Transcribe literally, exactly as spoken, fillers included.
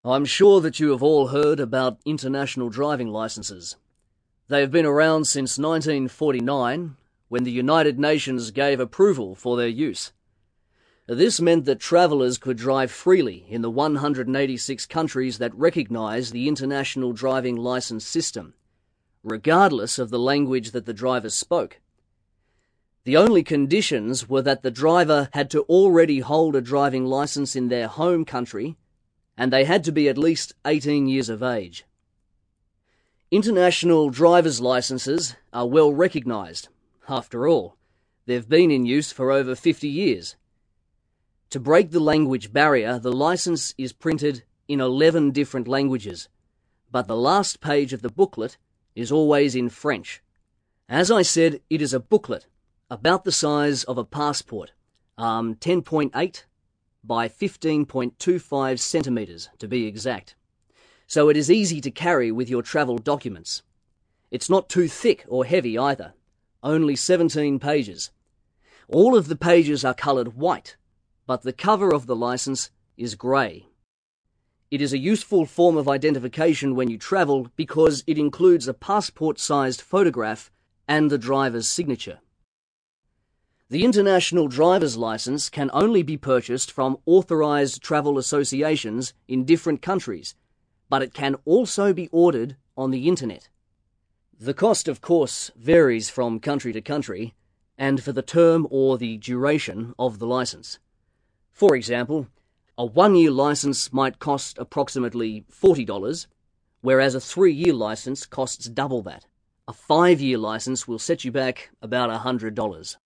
I'm sure that you have all heard about international driving licenses. They have been around since nineteen forty-nine, when the United Nations gave approval for their use. This meant that travellers could drive freely in the one hundred eighty-six countries that recognise the international driving licence system, regardless of the language that the drivers spoke. The only conditions were that the driver had to already hold a driving licence in their home country, and they had to be at least eighteen years of age. International driver's licenses are well recognised. After all, they've been in use for over fifty years. To break the language barrier, the licence is printed in eleven different languages, but the last page of the booklet is always in French. As I said, it is a booklet, about the size of a passport, um, ten point eight by fifteen point two five centimetres to be exact. So it is easy to carry with your travel documents. It's not too thick or heavy either, only seventeen pages. All of the pages are coloured white, but the cover of the licence is grey. It is a useful form of identification when you travel because it includes a passport-sized photograph and the driver's signature. The International Driver's Licence can only be purchased from authorised travel associations in different countries, but it can also be ordered on the internet. The cost, of course, varies from country to country, and for the term or the duration of the licence. For example, a one-year licence might cost approximately forty dollars, whereas a three-year licence costs double that. A five-year licence will set you back about one hundred dollars.